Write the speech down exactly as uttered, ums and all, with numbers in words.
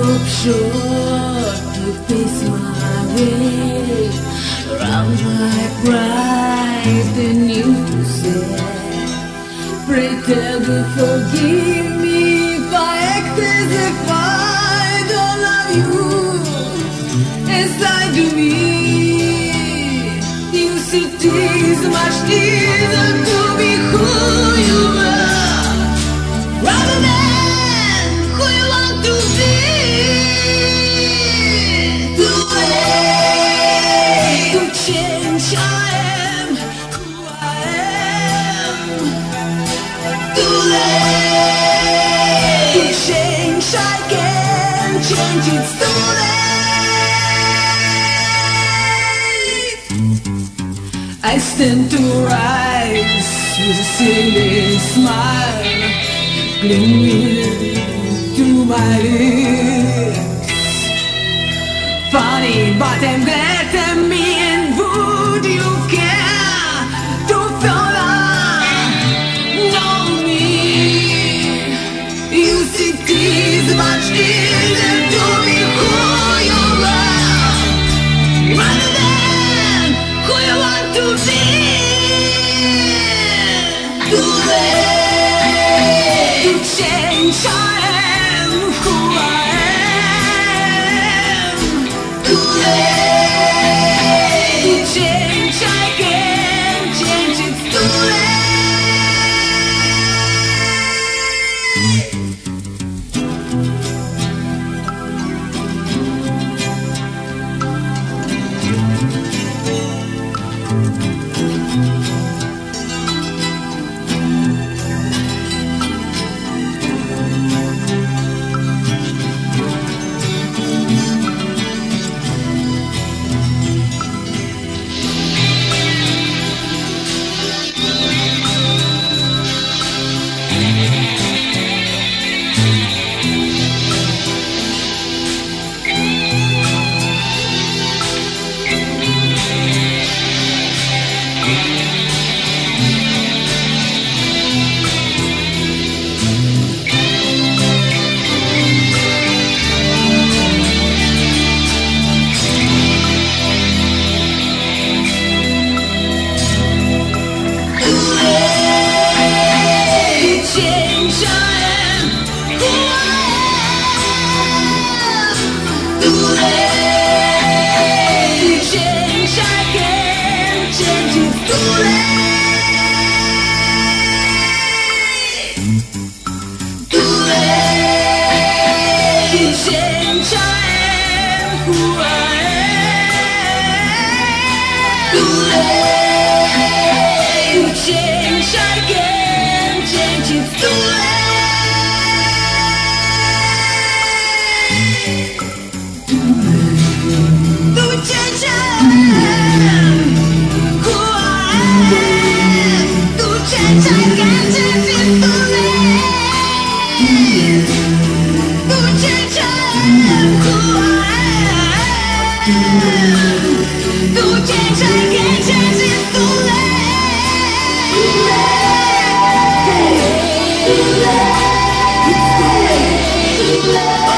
short to face my way. Round like bright and you said, pretend to forgive me if I act as if I don't love you inside of me. You see, it is much easier to be who you are rather than who you want to be. The way to change, I am who I am. Too late to change, I can't change, it's too late. I stand to rise with a silly smile clinging to my lips. Funny, but I'm glad that me and would you care to feel know me. You see, it is much easier to be who you are rather than who you want to be. Too late to change, I am who I am. Too late to change, I can't change, it's too late. Too late.